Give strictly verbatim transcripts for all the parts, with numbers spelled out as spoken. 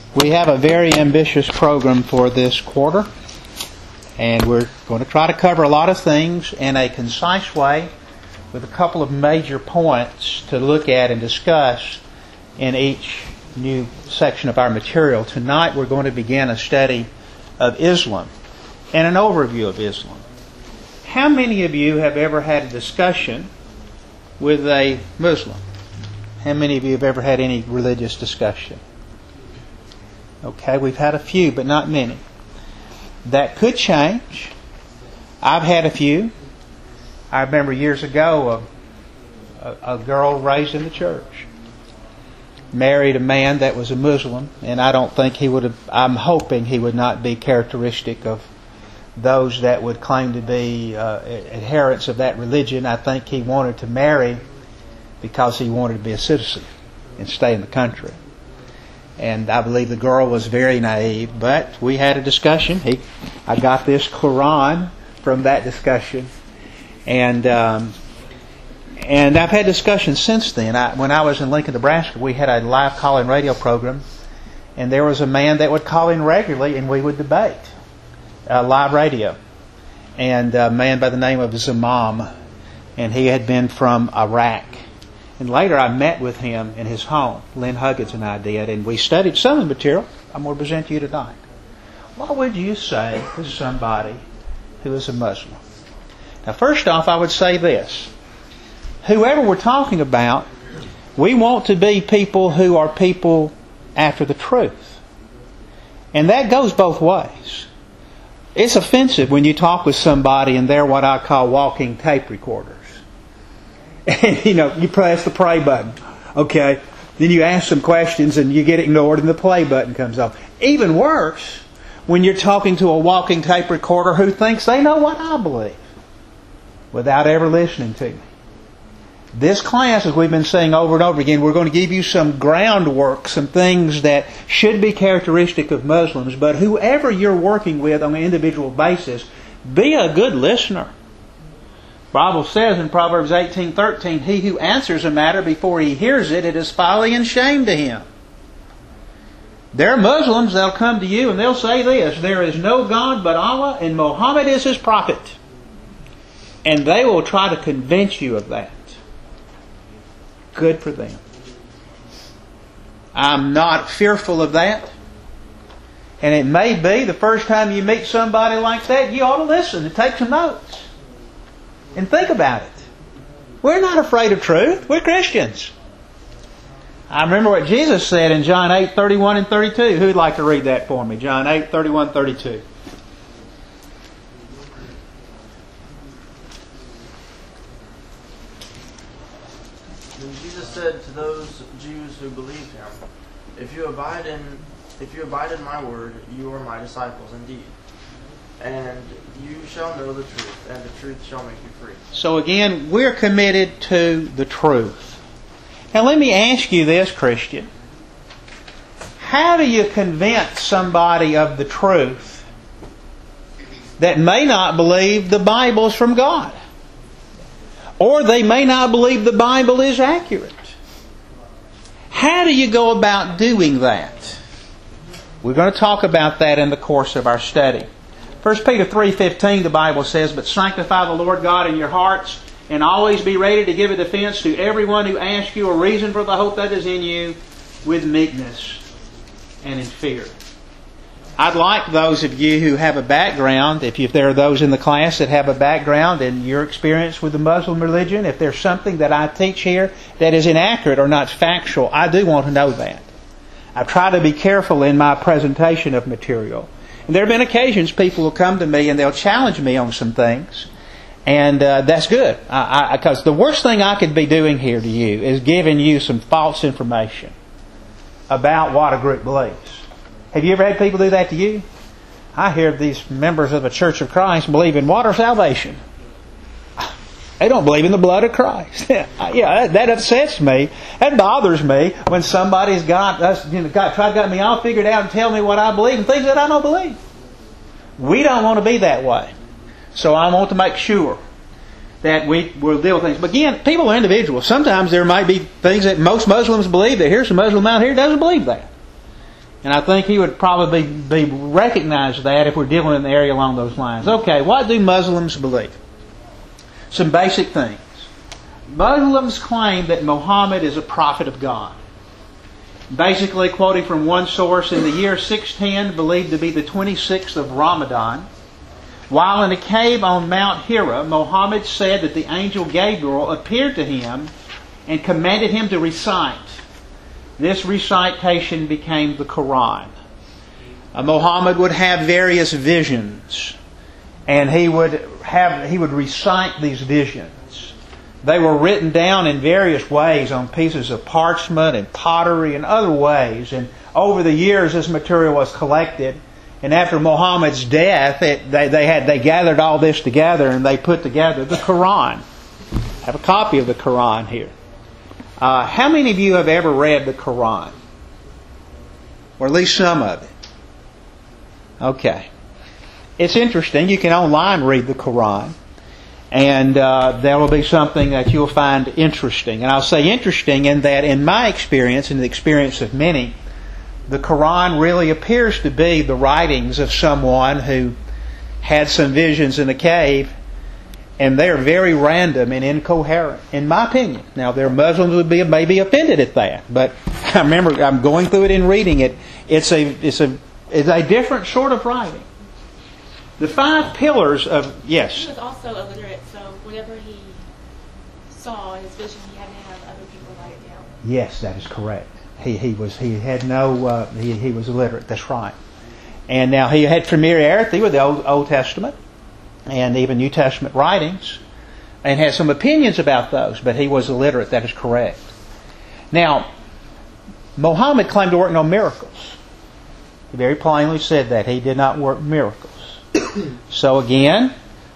We have a very ambitious program for this quarter, and we're going to try to cover a lot of things in a concise way with a couple of major points to look at and discuss in each new section of our material. Tonight we're going to begin a study of Islam and an overview of Islam. How many of you have ever had a discussion with a Muslim? How many of you have ever had any religious discussion? Okay, we've had a few, but not many. That could change. I've had a few. I remember years ago a, a, a girl raised in the church married a man that was a Muslim, and I don't think he would have, I'm hoping he would not be characteristic of those that would claim to be uh, adherents of that religion. I think he wanted to marry because he wanted to be a citizen and stay in the country. And I believe the girl was very naive, but we had a discussion. He, I got this Quran from that discussion, and um, and I've had discussions since then. I, when I was in Lincoln, Nebraska, we had a live call-in radio program, and there was a man that would call in regularly, and we would debate uh, live radio. And a man by the name of Zamam, and he had been from Iraq. And later I met with him in his home. Lynn Huggins and I did, and we studied some of the material I'm going to present to you tonight. What would you say to somebody who is a Muslim? Now, first off, I would say this. Whoever we're talking about, we want to be people who are people after the truth. And that goes both ways. It's offensive when you talk with somebody and they're what I call walking tape recorders. And, you know, you press the play button, okay? Then you ask some questions and you get ignored and the play button comes off. Even worse, when you're talking to a walking tape recorder who thinks they know what I believe without ever listening to me. This class, as we've been saying over and over again, we're going to give you some groundwork, some things that should be characteristic of Muslims, but whoever you're working with on an individual basis, be a good listener. The Bible says in Proverbs eighteen thirteen, he who answers a matter before he hears it, it is folly and shame to him. There are Muslims that'll come to you and they'll say this: there is no God but Allah and Muhammad is his prophet. And they will try to convince you of that. Good for them. I'm not fearful of that. And it may be the first time you meet somebody like that, you ought to listen and take some notes. And think about it. We're not afraid of truth. We're Christians. I remember what Jesus said in John eight thirty-one and thirty-two. Who'd like to read that for me? John eight thirty-one, thirty-two. Then Jesus said to those Jews who believed him, "If you abide in, if you abide in my word, you are my disciples indeed. And you shall know the truth, and the truth shall make you free." So again, we're committed to the truth. Now let me ask you this, Christian. How do you convince somebody of the truth that may not believe the Bible's from God? Or they may not believe the Bible is accurate? How do you go about doing that? We're going to talk about that in the course of our study. First Peter three fifteen, the Bible says, "But sanctify the Lord God in your hearts, and always be ready to give a defense to everyone who asks you a reason for the hope that is in you, with meekness and in fear." I'd like those of you who have a background, if, if there are those in the class that have a background in your experience with the Muslim religion, if there's something that I teach here that is inaccurate or not factual, I do want to know that. I try to be careful in my presentation of material. And there have been occasions people will come to me and they'll challenge me on some things. And uh, that's good. Because the worst thing I could be doing here to you is giving you some false information about what a group believes. Have you ever had people do that to you? I hear these members of the Church of Christ believe in water salvation. They don't believe in the blood of Christ. yeah, that, that upsets me. That bothers me when somebody's got us, you know, got tried to get me all figured out and tell me what I believe and things that I don't believe. We don't want to be that way. So I want to make sure that we will deal with things. But again, people are individuals. Sometimes there might be things that most Muslims believe that here's a Muslim out here who doesn't believe that. And I think he would probably be recognize that if we're dealing in the area along those lines. Okay, what do Muslims believe? Some basic things. Muslims claim that Muhammad is a prophet of God. Basically, quoting from one source, in the year six ten, believed to be the twenty-sixth of Ramadan, while in a cave on Mount Hira, Muhammad said that the angel Gabriel appeared to him and commanded him to recite. This recitation became the Quran. Uh, Muhammad would have various visions, and he would have he would recite these visions. They were written down in various ways on pieces of parchment and pottery and other ways. And over the years, this material was collected. And after Muhammad's death, it, they, they had they gathered all this together and they put together the Quran. I have a copy of the Quran here. Uh, how many of you have ever read the Quran? Or at least some of it? Okay. It's interesting. You can online read the Quran. And uh, there will be something that you'll find interesting. And I'll say interesting in that, in my experience, and the experience of many, the Quran really appears to be the writings of someone who had some visions in a cave, and they're very random and incoherent, in my opinion. Now, there are Muslims who would be maybe offended at that, but I remember I'm going through it and reading it. It's a it's a it's a different sort of writing. The five pillars of yes. He was also illiterate, so whatever he saw in his vision, he had to have other people write it down. Yes, that is correct. He he was he had no uh, he he was illiterate. That's right. And now he had familiarity with the Old, Old Testament and even New Testament writings, and had some opinions about those, but he was illiterate. That is correct. Now, Muhammad claimed to work no miracles. He very plainly said that he did not work miracles. So again,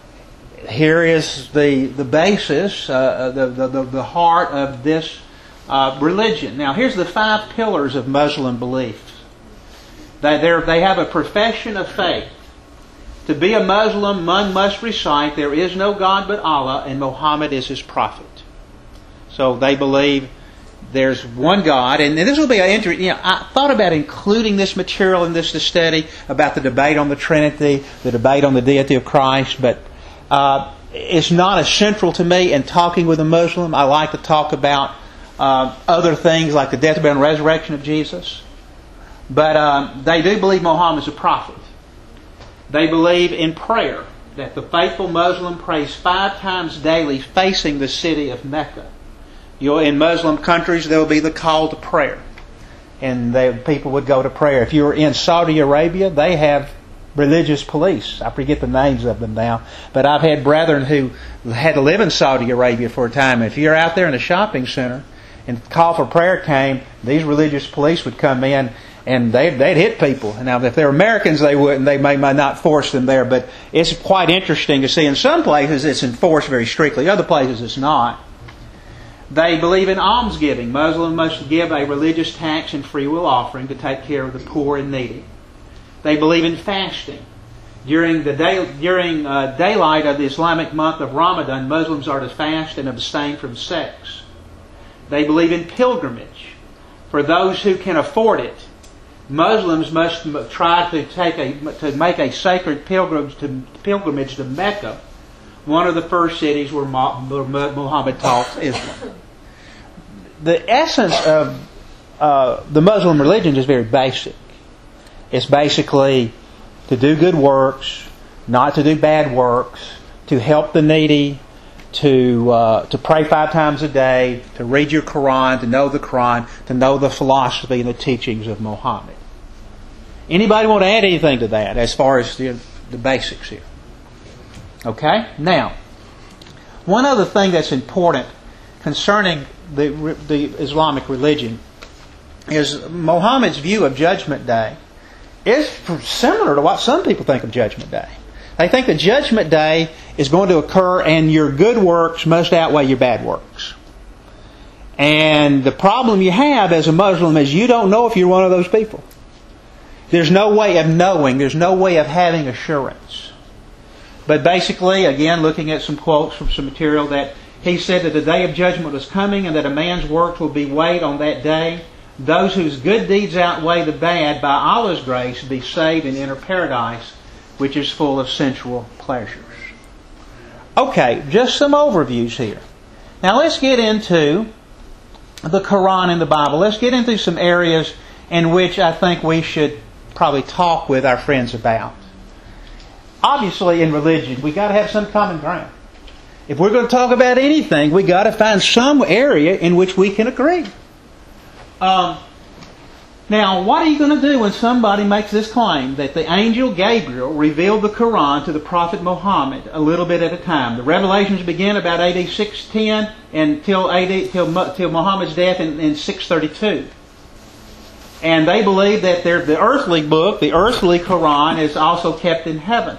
here is the the basis, uh, the, the the heart of this uh, religion. Now, here's the five pillars of Muslim belief. They they have a profession of faith. To be a Muslim, one must recite, there is no God but Allah, and Muhammad is his prophet. So they believe there's one God, and this will be an interesting. You know, I thought about including this material in this to study about the debate on the Trinity, the debate on the deity of Christ, but uh, it's not as central to me in talking with a Muslim. I like to talk about uh, other things like the death, burial, and resurrection of Jesus. But um, they do believe Muhammad is a prophet. They believe in prayer, that the faithful Muslim prays five times daily facing the city of Mecca. You know, in Muslim countries, there will be the call to prayer. And they, people would go to prayer. If you were in Saudi Arabia, they have religious police. I forget the names of them now. But I've had brethren who had to live in Saudi Arabia for a time. If you're out there in a shopping center and the call for prayer came, these religious police would come in and they'd, they'd hit people. Now, if they're Americans, they wouldn't. They may, might not force them there. But it's quite interesting to see. In some places, it's enforced very strictly. Other places, it's not. They believe in almsgiving. Muslims must give a religious tax and free will offering to take care of the poor and needy. They believe in fasting. During the day, during uh, daylight of the Islamic month of Ramadan, Muslims are to fast and abstain from sex. They believe in pilgrimage. For those who can afford it, Muslims must try to take a to make a sacred pilgrimage to pilgrimage to Mecca, one of the first cities where Muhammad taught Islam. The essence of uh, the Muslim religion is very basic. It's basically to do good works, not to do bad works, to help the needy, to uh, to pray five times a day, to read your Quran, to know the Quran, to know the philosophy and the teachings of Muhammad. Anybody want to add anything to that as far as the, the basics here? Okay? Now, one other thing that's important concerning the, the Islamic religion is Muhammad's view of Judgment Day is similar to what some people think of Judgment Day. They think that Judgment Day is going to occur and your good works must outweigh your bad works. And the problem you have as a Muslim is you don't know if you're one of those people. There's no way of knowing. There's no way of having assurance. But basically, again, looking at some quotes from some material, that he said that the day of judgment was coming and that a man's works will be weighed on that day those whose good deeds outweigh the bad, by Allah's grace, be saved and enter paradise, which is full of sensual pleasures. Okay, just some overviews here. Now let's get into the Quran and the Bible. Let's get into some areas in which I think we should probably talk with our friends about. Obviously, in religion, we got to have some common ground. If we're going to talk about anything, we got to find some area in which we can agree. Um, now, what are you going to do when somebody makes this claim that the angel Gabriel revealed the Quran to the Prophet Muhammad a little bit at a time? The revelations began about A D six ten until A D till, till Muhammad's death in, in six thirty-two. And they believe that the earthly book, the earthly Quran, is also kept in heaven.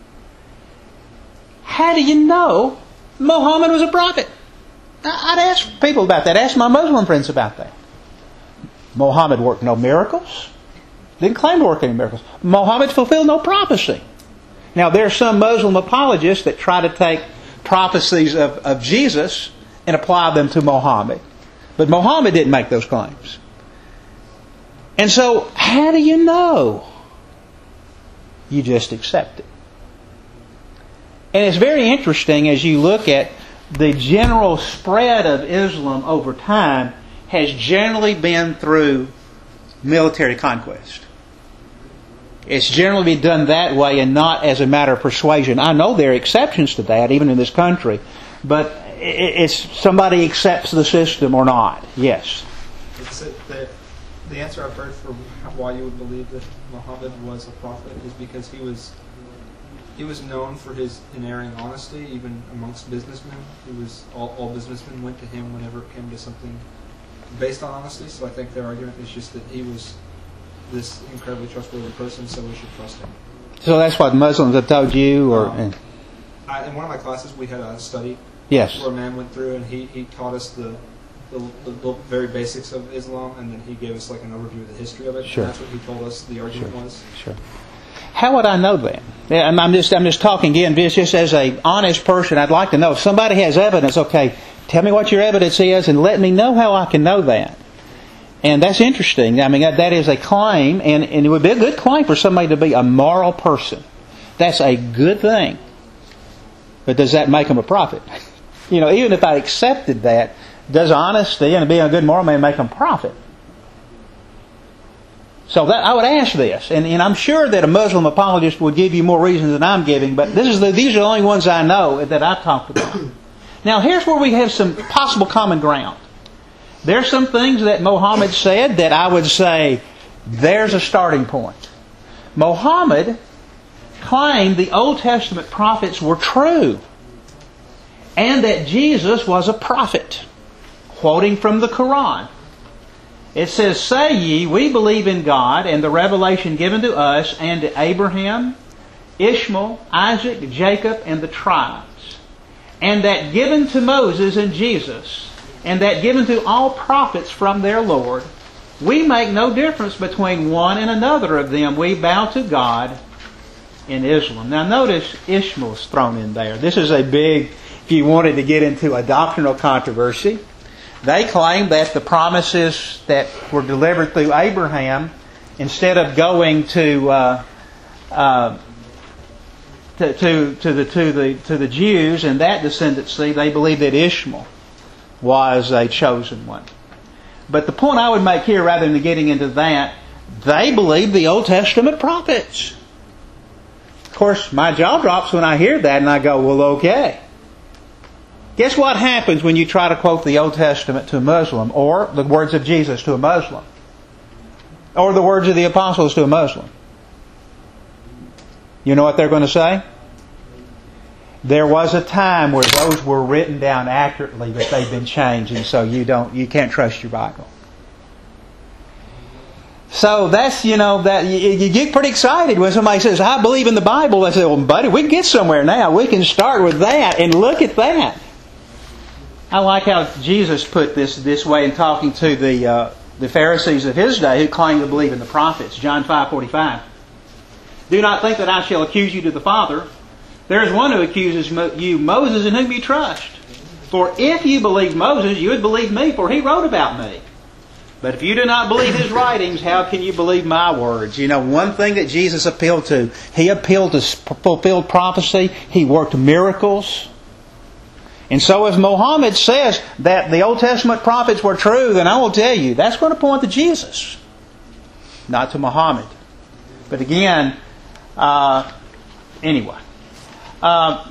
How do you know Muhammad was a prophet? I'd ask people about that. Ask my Muslim friends about that. Muhammad worked no miracles. Didn't claim to work any miracles. Muhammad fulfilled no prophecy. Now, there are some Muslim apologists that try to take prophecies of, of Jesus and apply them to Muhammad. But Muhammad didn't make those claims. And so, how do you know? You just accept it. And it's very interesting as you look at the general spread of Islam over time has generally been through military conquest. It's generally been done that way and not as a matter of persuasion. I know there are exceptions to that, even in this country, but it's somebody accepts the system or not. Yes. It's the, the answer I've heard for why you would believe that Muhammad was a prophet is because he was he was known for his unerring honesty, even amongst businessmen. He was all, all businessmen went to him whenever it came to something based on honesty. So I think their argument is just that he was this incredibly trustworthy person, so we should trust him. So that's what Muslims have told you, or um, I, in one of my classes we had a study. Yes. Where a man went through and he, he taught us the, the the very basics of Islam, and then he gave us like an overview of the history of it. Sure. And that's what he told us the argument Sure. was. Sure. How would I know that? Yeah, I'm I'm just I'm just talking again, just as a honest person. I'd like to know if somebody has evidence. Okay, tell me what your evidence is, and let me know how I can know that. And that's interesting. I mean, that, that is a claim, and, and it would be a good claim for somebody to be a moral person. That's a good thing. But does that make them a prophet? You know, even if I accepted that, does honesty and being a good moral man make them a prophet? So that, I would ask this, and, and I'm sure that a Muslim apologist would give you more reasons than I'm giving, but this is the, these are the only ones I know that I've talked about. Now, here's where we have some possible common ground. There's some things that Muhammad said that I would say, there's a starting point. Muhammad claimed the Old Testament prophets were true, and that Jesus was a prophet, quoting from the Quran. It says, "Say ye, we believe in God and the revelation given to us and to Abraham, Ishmael, Isaac, Jacob, and the tribes, and that given to Moses and Jesus, and that given to all prophets from their Lord, we make no difference between one and another of them. We bow to God in Islam." Now notice Ishmael's thrown in there. This is a big, if you wanted to get into a doctrinal controversy, they claim that the promises that were delivered through Abraham, instead of going to uh, uh, to, to to the to the to the Jews and that descendancy, they believe that Ishmael was a chosen one. But the point I would make here, rather than getting into that, they believe the Old Testament prophets. Of course, my jaw drops when I hear that, and I go, well, okay. Guess what happens when you try to quote the Old Testament to a Muslim, or the words of Jesus to a Muslim, or the words of the apostles to a Muslim? You know what they're going to say? There was a time where those were written down accurately, but they've been changed, and so you don't, you can't trust your Bible. So that's, you know, that you, you get pretty excited when somebody says, "I believe in the Bible." I say, "Well, buddy, we can get somewhere now. We can start with that and look at that." I like how Jesus put this this way in talking to the uh, the Pharisees of His day who claimed to believe in the prophets. John five forty-five. "Do not think that I shall accuse you to the Father. There is one who accuses you, Moses, in whom you trust. For if you believed Moses, you would believe me, for he wrote about me. But if you do not believe His writings, how can you believe my words? You know, one thing that Jesus appealed to, He appealed to fulfilled prophecy. He worked miracles. And so if Muhammad says that the Old Testament prophets were true, then I will tell you, that's going to point to Jesus, not to Muhammad. But again, uh, anyway. Uh,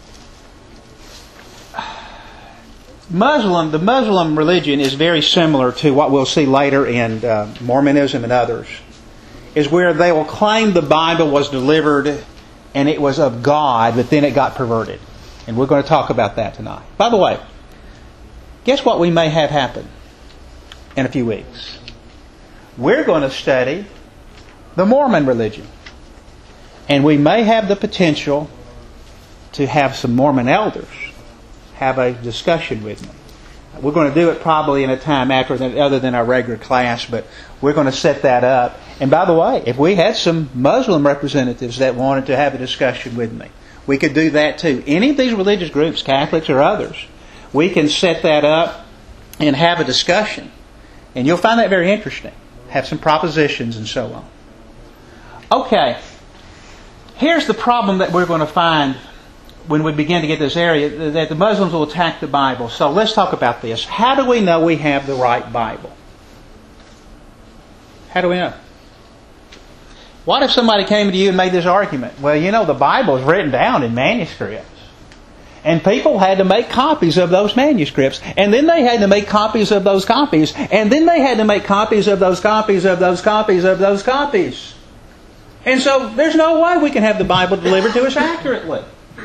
Muslim, the Muslim religion is very similar to what we'll see later in uh, Mormonism and others, is where they will claim the Bible was delivered and it was of God, but then it got perverted. And we're going to talk about that tonight. By the way, guess what we may have happen in a few weeks? We're going to study the Mormon religion. And we may have the potential to have some Mormon elders have a discussion with me. We're going to do it probably in a time after that, other than our regular class, but we're going to set that up. And by the way, if we had some Muslim representatives that wanted to have a discussion with me, we could do that too. Any of these religious groups, Catholics or others, we can set that up and have a discussion. And you'll find that very interesting. Have some propositions and so on. Okay. Here's the problem that we're going to find when we begin to get this area, that the Muslims will attack the Bible. So let's talk about this. How do we know we have the right Bible? How do we know? What if somebody came to you and made this argument? Well, you know, the Bible is written down in manuscripts. And people had to make copies of those manuscripts. And then they had to make copies of those copies. And then they had to make copies of those copies of those copies of those copies. And so there's no way we can have the Bible delivered to us accurately.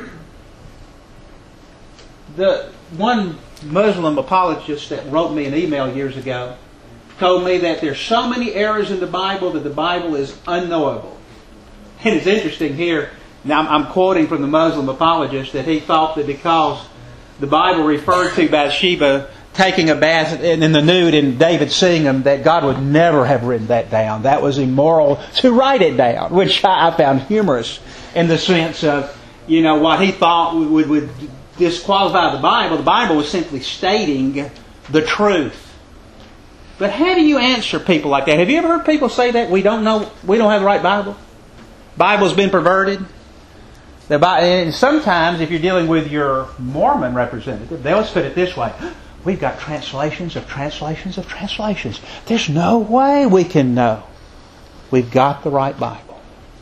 The one Muslim apologist that wrote me an email years ago told me that there's so many errors in the Bible that the Bible is unknowable. And it's interesting here, now I'm quoting from the Muslim apologist, that he thought that because the Bible referred to Bathsheba taking a bath in the nude and David seeing them, that God would never have written that down. That was immoral to write it down, which I found humorous in the sense of, you know, what he thought would, would disqualify the Bible. The Bible was simply stating the truth. But how do you answer people like that? Have you ever heard people say that? We don't know, we don't have the right Bible? Bible's been perverted? The Bible, and sometimes if you're dealing with your Mormon representative, they'll put it this way. We've got translations of translations of translations. There's no way we can know we've got the right Bible.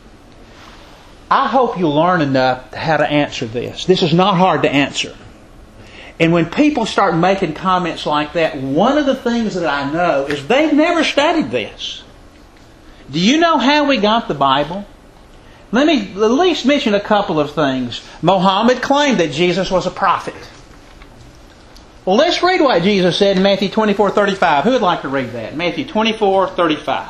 I hope you'll learn enough how to answer this. This is not hard to answer. And when people start making comments like that, one of the things that I know is they've never studied this. Do you know how we got the Bible? Let me at least mention a couple of things. Muhammad claimed that Jesus was a prophet. Well, let's read what Jesus said in Matthew twenty-four thirty-five. Who would like to read that? Matthew twenty-four thirty-five.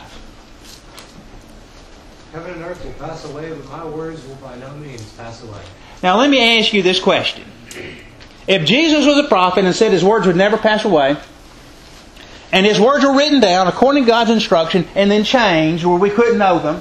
Heaven and earth will pass away, but my words will by no means pass away. Now let me ask you this question. If Jesus was a prophet and said His words would never pass away, and His words were written down according to God's instruction and then changed where we couldn't know them,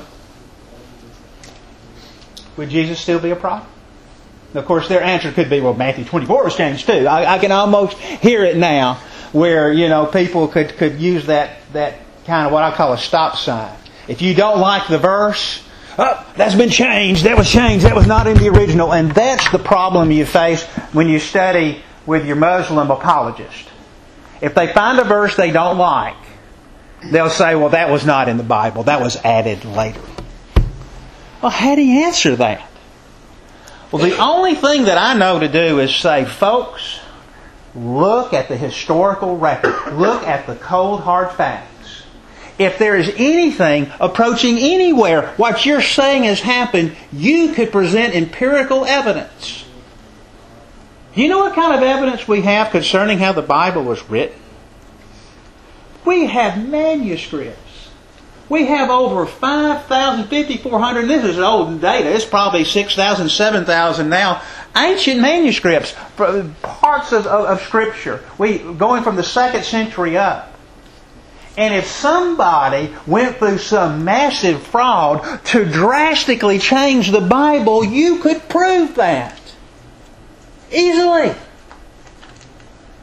would Jesus still be a prophet? Of course, their answer could be, well, Matthew twenty-four was changed too. I, I can almost hear it now where, you know, people could, could use that, that kind of what I call a stop sign. If you don't like the verse, oh, that's been changed, that was changed, that was not in the original. And that's the problem you face when you study with your Muslim apologist. If they find a verse they don't like, they'll say, well, that was not in the Bible, that was added later. Well, how do you answer that? Well, the only thing that I know to do is say, folks, look at the historical record. Look at the cold, hard facts. If there is anything approaching anywhere what you're saying has happened, you could present empirical evidence. Do you know what kind of evidence we have concerning how the Bible was written? We have manuscripts. We have over five thousand, fifty-four hundred, this is old data, it's probably six thousand, seven thousand now, ancient manuscripts, parts of, of, of Scripture, we going from the second century up. And if somebody went through some massive fraud to drastically change the Bible, you could prove that. Easily.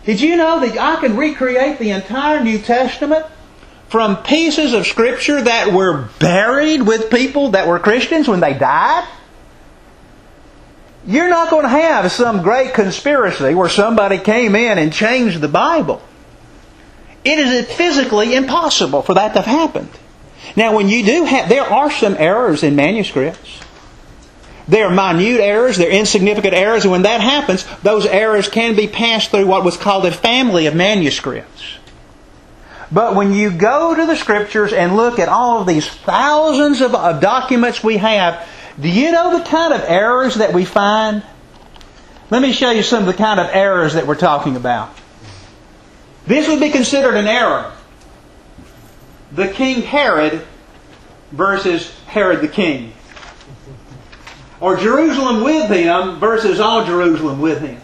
Did you know that I can recreate the entire New Testament from pieces of Scripture that were buried with people that were Christians when they died? You're not going to have some great conspiracy where somebody came in and changed the Bible. It is physically impossible for that to have happened. Now, when you do have, there are some errors in manuscripts. There are minute errors, there are insignificant errors, and when that happens, those errors can be passed through what was called a family of manuscripts. But when you go to the Scriptures and look at all of these thousands of, of documents we have, do you know the kind of errors that we find? Let me show you some of the kind of errors that we're talking about. This would be considered an error. The King Herod versus Herod the King. Or Jerusalem with him versus all Jerusalem with him.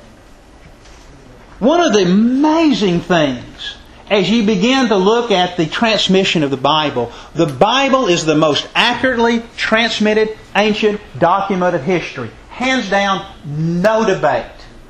One of the amazing things as you begin to look at the transmission of the Bible, the Bible is the most accurately transmitted ancient document of history. Hands down, no debate.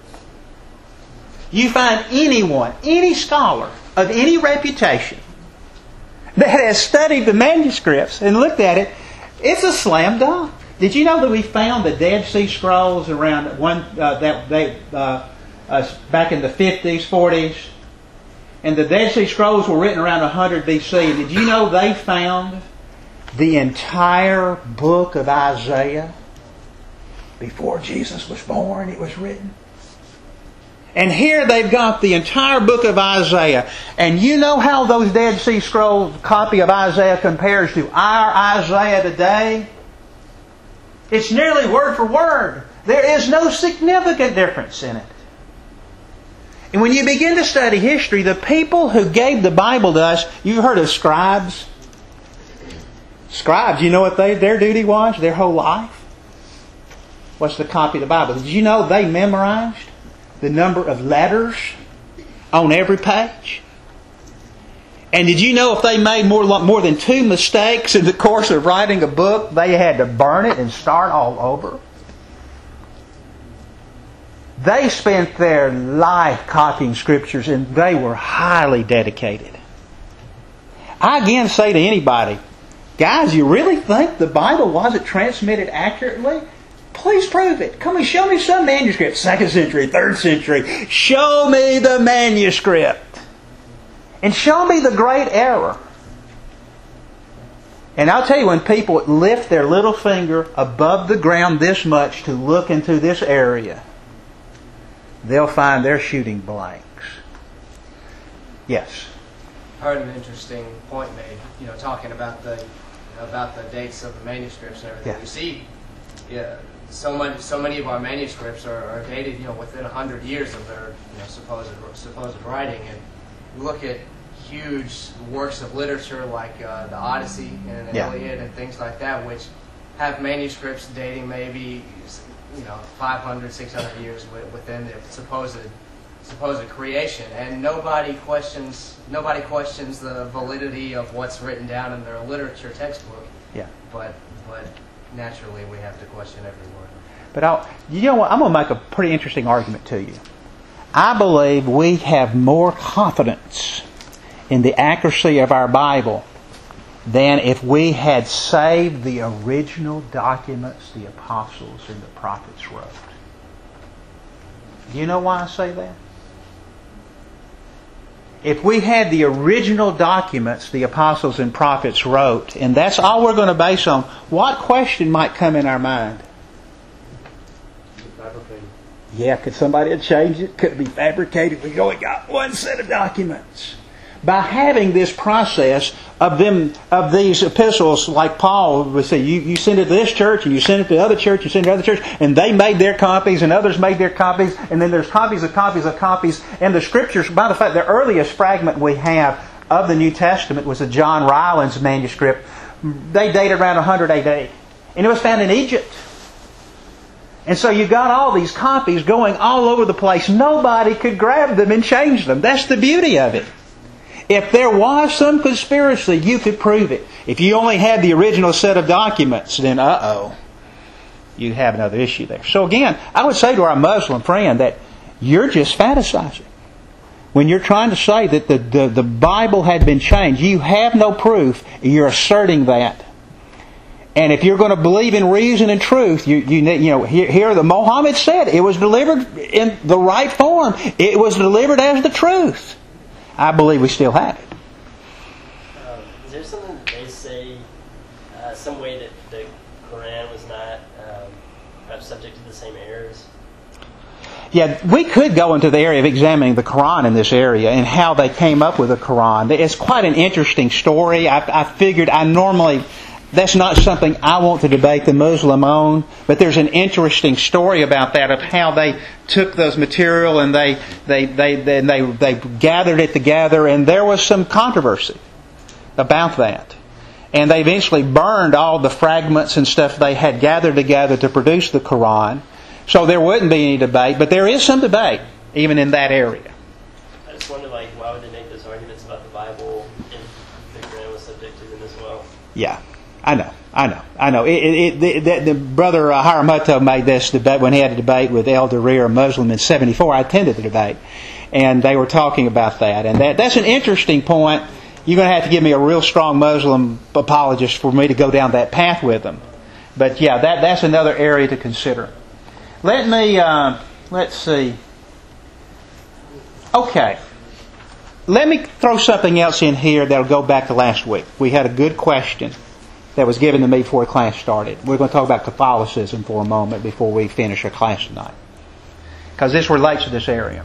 You find anyone, any scholar of any reputation that has studied the manuscripts and looked at it, it's a slam dunk. Did you know that we found the Dead Sea Scrolls around one uh, that they uh, uh, back in the fifties, forties, and the Dead Sea Scrolls were written around one hundred B C. Did you know they found the entire book of Isaiah before Jesus was born? It was written. And here they've got the entire book of Isaiah. And you know how those Dead Sea Scrolls copy of Isaiah compares to our Isaiah today? It's nearly word for word. There is no significant difference in it. And when you begin to study history, the people who gave the Bible to us, you've heard of scribes? Scribes, you know what they, their duty was their whole life? What's the copy of the Bible? Did you know they memorized the number of letters on every page? And did you know if they made more, more than two mistakes in the course of writing a book, they had to burn it and start all over? They spent their life copying Scriptures, and they were highly dedicated. I again say to anybody, guys, you really think the Bible wasn't transmitted accurately? Please prove it. Come and show me some manuscript. Second century, third century. Show me the manuscript. And show me the great error. And I'll tell you, when people lift their little finger above the ground this much to look into this area, they'll find they're shooting blanks. Yes? I heard an interesting point made, you know, talking about the about the dates of the manuscripts and everything. Yeah. You see, yeah, so many so many of our manuscripts are, are dated, you know, within a hundred years of their, you know, supposed supposed writing. And you look at huge works of literature like uh, the Odyssey and the Yeah. Iliad and things like that, which have manuscripts dating maybe, you know, five hundred, six hundred years within the supposed supposed creation, and nobody questions nobody questions the validity of what's written down in their literature textbook. Yeah. But but naturally we have to question every word. But I'll, you know what? I'm going to make a pretty interesting argument to you. I believe we have more confidence in the accuracy of our Bible than if we had saved the original documents the apostles and the prophets wrote. Do you know why I say that? If we had the original documents the apostles and prophets wrote, and that's all we're going to base on, what question might come in our mind? Fabricated. Yeah, could somebody have changed it? Could it be fabricated? We only got one set of documents. By having this process of them of these epistles, like Paul would say, you, you send it to this church, and you send it to the other church, you send it to other church, and they made their copies, and others made their copies, and then there's copies of copies of copies, and the Scriptures, by the fact, the earliest fragment we have of the New Testament was a John Rylands manuscript. They date around one hundred A D, and it was found in Egypt. And so you got all these copies going all over the place. Nobody could grab them and change them. That's the beauty of it. If there was some conspiracy, you could prove it. If you only had the original set of documents, then uh-oh, you have another issue there. So again, I would say to our Muslim friend that you're just fantasizing. When you're trying to say that the, the, the Bible had been changed, you have no proof, you're asserting that. And if you're going to believe in reason and truth, you you, you know here, here the Muhammad said it was delivered in the right form. It was delivered as the truth. I believe we still have it. Um, is there something that they say, uh, some way that the Quran was not um, perhaps subject to the same errors? Yeah, we could go into the area of examining the Quran in this area and how they came up with the Quran. It's quite an interesting story. I, I figured I normally, that's not something I want to debate the Muslim on, but there's an interesting story about that, of how they took those material and they they they they they, they gathered it together, and there was some controversy about that. And they eventually burned all the fragments and stuff they had gathered together to produce the Quran. So there wouldn't be any debate, but there is some debate, even in that area. I just wonder, like, why would they make those arguments about the Bible if the Quran was subject to them as well? Yeah, I know, I know, I know. It, it, it, the, the brother uh, Haramoto made this debate when he had a debate with Elder Rear, a Muslim, in seventy-four. I attended the debate, and they were talking about that. And that that's an interesting point. You're going to have to give me a real strong Muslim apologist for me to go down that path with them. But yeah, that that's another area to consider. Let me, uh, let's see. Okay. Let me throw something else in here that'll go back to last week. We had a good question that was given to me before class started. We're going to talk about Catholicism for a moment before we finish our class tonight, because this relates to this area.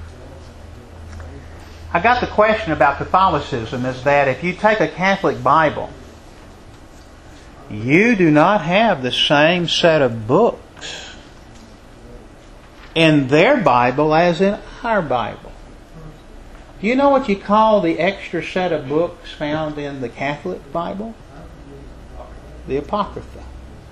I got the question about Catholicism is that if you take a Catholic Bible, you do not have the same set of books in their Bible as in our Bible. Do you know what you call the extra set of books found in the Catholic Bible? The Apocrypha.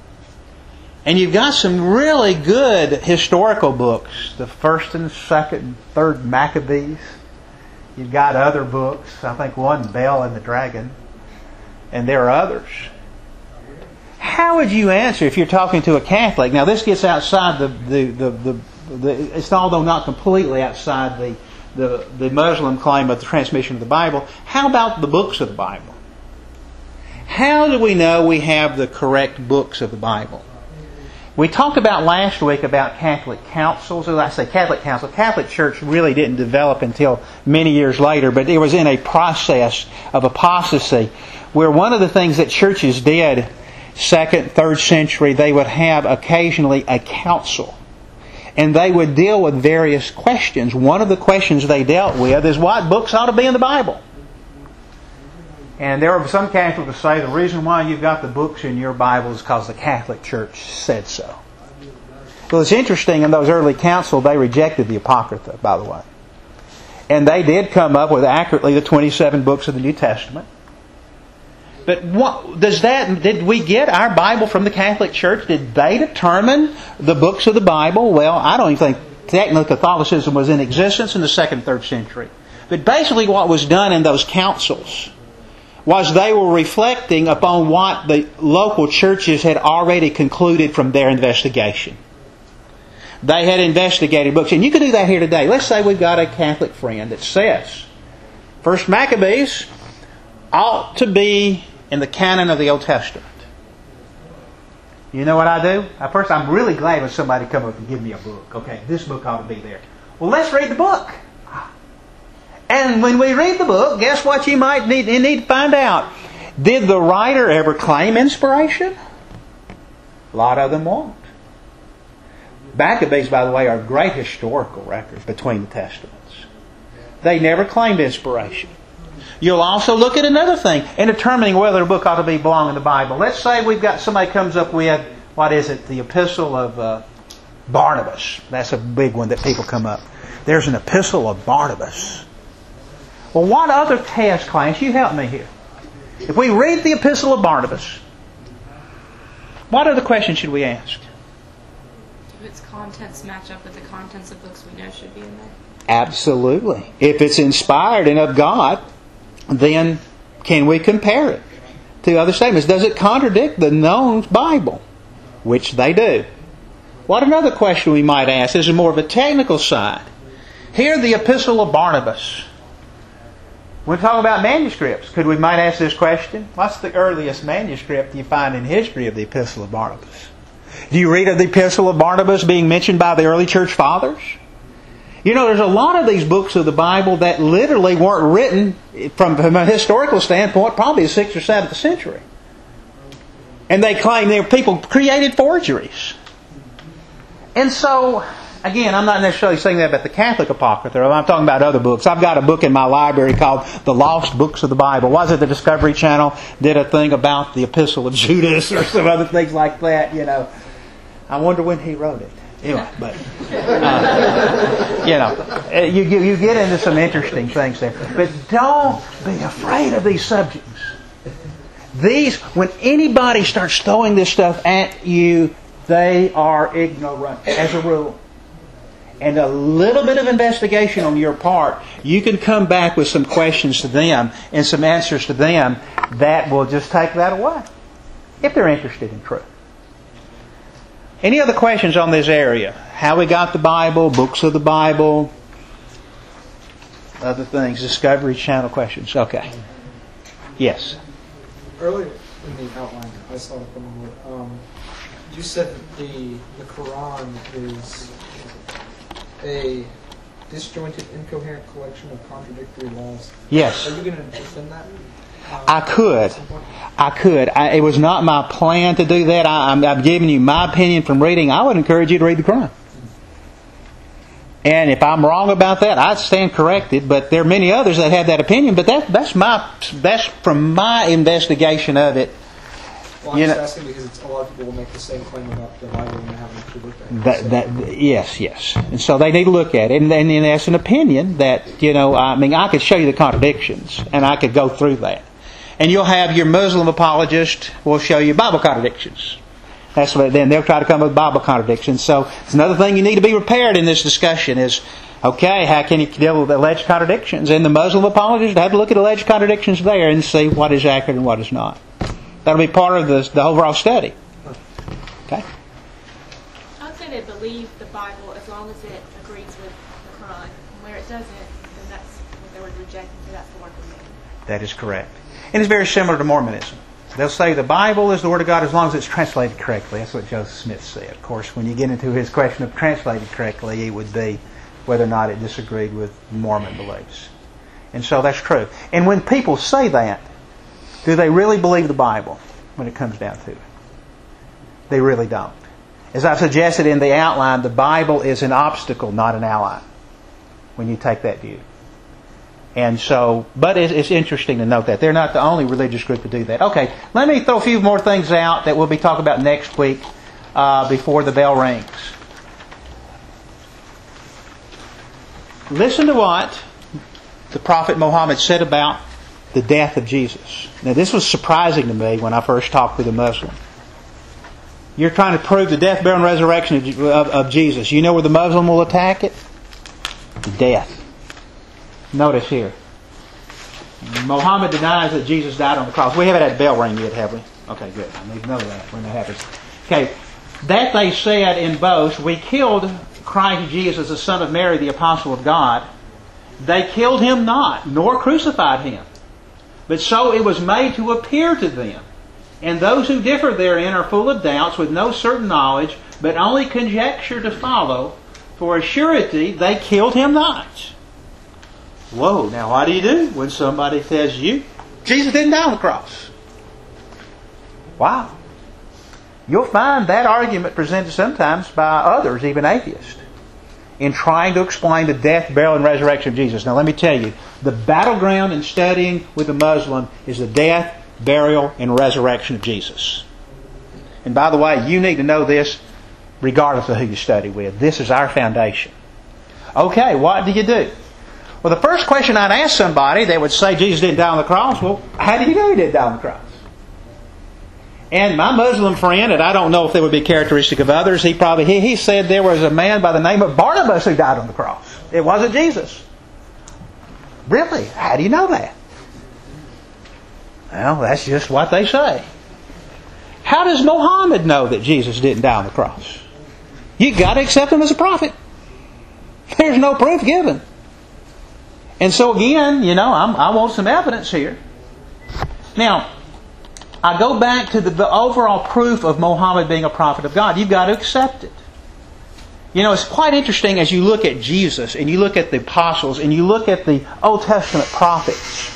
And you've got some really good historical books. The first and second and third Maccabees. You've got other books. I think one, Bel and the Dragon. And there are others. How would you answer if you're talking to a Catholic? Now this gets outside the the the, the, the it's although not completely outside the, the the Muslim claim of the transmission of the Bible. How about the books of the Bible? How do we know we have the correct books of the Bible? We talked about last week about Catholic councils. As I say, Catholic council. Catholic Church really didn't develop until many years later, but it was in a process of apostasy where one of the things that churches did, second, third century, they would have occasionally a council. And they would deal with various questions. One of the questions they dealt with is what books ought to be in the Bible. And there are some Catholics who say the reason why you've got the books in your Bible is because the Catholic Church said so. Well, it's interesting, in those early councils, they rejected the Apocrypha, by the way. And they did come up with accurately the twenty-seven books of the New Testament. But what does that? Did we get our Bible from the Catholic Church? Did they determine the books of the Bible? Well, I don't even think technically Catholicism was in existence in the second, third century. But basically, what was done in those councils was they were reflecting upon what the local churches had already concluded from their investigation. They had investigated books, and you can do that here today. Let's say we've got a Catholic friend that says First Maccabees ought to be in the canon of the Old Testament. You know what I do? At first, I'm really glad when somebody come up and give me a book. Okay, this book ought to be there. Well, let's read the book. And when we read the book, guess what you might need, you need to find out? Did the writer ever claim inspiration? A lot of them won't. Maccabees, by the way, are great historical records between the Testaments. They never claimed inspiration. You'll also look at another thing in determining whether a book ought to be belong in the Bible. Let's say we've got somebody comes up with, what is it, the Epistle of uh, Barnabas. That's a big one that people come up. There's an Epistle of Barnabas. Well, what other test claims? You help me here. If we read the Epistle of Barnabas, what other questions should we ask? Do its contents match up with the contents of books we know should be in there? Absolutely. If it's inspired and of God, then can we compare it to other statements? Does it contradict the known Bible? Which they do. What another question we might ask? This is more of a technical side. Here, the Epistle of Barnabas. When we talk about manuscripts, could we might ask this question? What's the earliest manuscript you find in history of the Epistle of Barnabas? Do you read of the Epistle of Barnabas being mentioned by the early church fathers? You know, there's a lot of these books of the Bible that literally weren't written from, from a historical standpoint, probably the sixth or seventh century. And they claim they were people created forgeries. And so, again, I'm not necessarily saying that about the Catholic Apocrypha. I'm talking about other books. I've got a book in my library called The Lost Books of the Bible. Was it the Discovery Channel did a thing about the Epistle of Judas or some other things like that, you know. I wonder when he wrote it. Anyway, but, uh, you know, you, you get into some interesting things there. But don't be afraid of these subjects. These, when anybody starts throwing this stuff at you, they are ignorant, as a rule. And a little bit of investigation on your part, you can come back with some questions to them and some answers to them that will just take that away, if they're interested in truth. Any other questions on this area? How we got the Bible, books of the Bible, other things, Discovery Channel questions. Okay. Yes. Earlier in the outline, I saw it from the word. Um, you said that the the Quran is a disjointed, incoherent collection of contradictory laws. Yes. Are you going to defend that? Um, I could. I could. I, it was not my plan to do that. I, I'm, I'm giving you my opinion from reading. I would encourage you to read the Quran. And if I'm wrong about that, I'd stand corrected. But there are many others that have that opinion. But that, that's my that's from my investigation of it. Well, I'm you just know, asking because it's, a lot of people will make the same claim about the Bible and they haven't actually looked at it. that, So- that, yes, yes. And so they need to look at it. And, and, and that's an opinion that, you know, I mean, I could show you the contradictions. And I could go through that. And you'll have your Muslim apologist will show you Bible contradictions. That's what then they'll try to come up with Bible contradictions. So it's another thing you need to be prepared in this discussion is, okay, how can you deal with alleged contradictions? And the Muslim apologist have to look at alleged contradictions there and see what is accurate and what is not. That'll be part of the, the overall study. Okay? I would say they believe the Bible as long as it agrees with the Quran. And where it doesn't, then that's what they would reject and say that's the work of man. That is correct. And it's very similar to Mormonism. They'll say the Bible is the Word of God as long as it's translated correctly. That's what Joseph Smith said. Of course, when you get into his question of translated correctly, it would be whether or not it disagreed with Mormon beliefs. And so that's true. And when people say that, do they really believe the Bible when it comes down to it? They really don't. As I've suggested in the outline, the Bible is an obstacle, not an ally, when you take that view. And so, but it's interesting to note that. They're not the only religious group to do that. Okay, let me throw a few more things out that we'll be talking about next week uh, before the bell rings. Listen to what the Prophet Muhammad said about the death of Jesus. Now, this was surprising to me when I first talked with a Muslim. You're trying to prove the death, burial, and resurrection of, of, of Jesus. You know where the Muslim will attack it? The death. Notice here. Muhammad denies that Jesus died on the cross. We haven't had bell ring yet, have we? Okay, good. I need to know that when that happens. Okay. That they said in boast, we killed Christ Jesus, the Son of Mary, the Apostle of God. They killed him not, nor crucified him. But so it was made to appear to them. And those who differ therein are full of doubts, with no certain knowledge, but only conjecture to follow. For a surety they killed him not. Whoa, now what do you do when somebody tells you Jesus didn't die on the cross? Wow. You'll find that argument presented sometimes by others, even atheists, in trying to explain the death, burial, and resurrection of Jesus. Now let me tell you, the battleground in studying with a Muslim is the death, burial, and resurrection of Jesus. And by the way, you need to know this regardless of who you study with. This is our foundation. Okay, what do you do? Well, the first question I'd ask somebody that would say Jesus didn't die on the cross, well, how do you know he didn't die on the cross? And my Muslim friend, and I don't know if that would be characteristic of others, he probably he, he said there was a man by the name of Barnabas who died on the cross. It wasn't Jesus. Really? How do you know that? Well, that's just what they say. How does Muhammad know that Jesus didn't die on the cross? You've got to accept him as a prophet. There's no proof given. And so again, you know, I'm, I want some evidence here. Now, I go back to the, the overall proof of Muhammad being a prophet of God. You've got to accept it. You know, it's quite interesting as you look at Jesus and you look at the apostles and you look at the Old Testament prophets,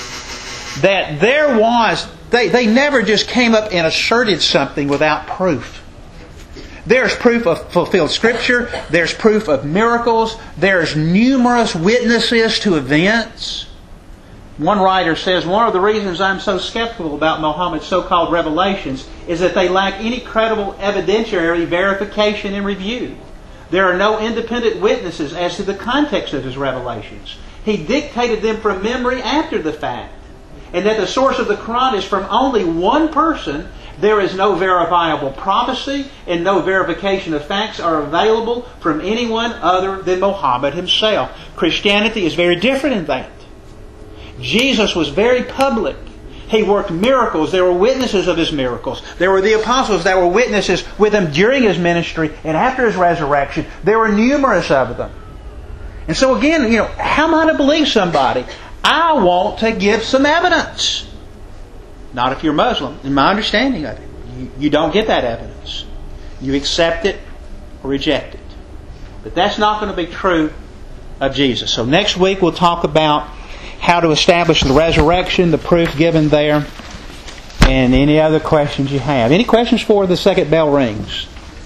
that there was, they, they never just came up and asserted something without proof. There's proof of fulfilled Scripture. There's proof of miracles. There's numerous witnesses to events. One writer says, one of the reasons I'm so skeptical about Muhammad's so-called revelations is that they lack any credible evidentiary verification and review. There are no independent witnesses as to the context of his revelations. He dictated them from memory after the fact. And that the source of the Quran is from only one person. There is no verifiable prophecy and no verification of facts are available from anyone other than Muhammad himself. Christianity is very different in that. Jesus was very public. He worked miracles. There were witnesses of His miracles. There were the apostles that were witnesses with Him during His ministry and after His resurrection. There were numerous of them. And so again, you know, how am I to believe somebody? I want to give some evidence. Not if you're Muslim. In my understanding of it, you, you don't get that evidence. You accept it or reject it. But that's not going to be true of Jesus. So next week we'll talk about how to establish the resurrection, the proof given there, and any other questions you have. Any questions before the second bell rings?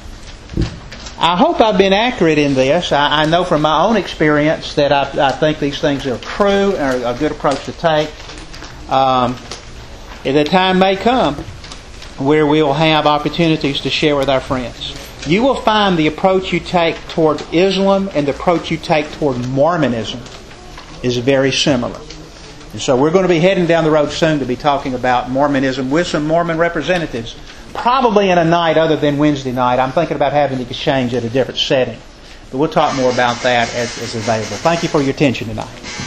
I hope I've been accurate in this. I, I know from my own experience that I, I think these things are true and are a good approach to take. Um, the time may come where we will have opportunities to share with our friends. You will find the approach you take toward Islam and the approach you take toward Mormonism is very similar. And so we're going to be heading down the road soon to be talking about Mormonism with some Mormon representatives, probably in a night other than Wednesday night. I'm thinking about having the exchange at a different setting. But we'll talk more about that as, as available. Thank you for your attention tonight.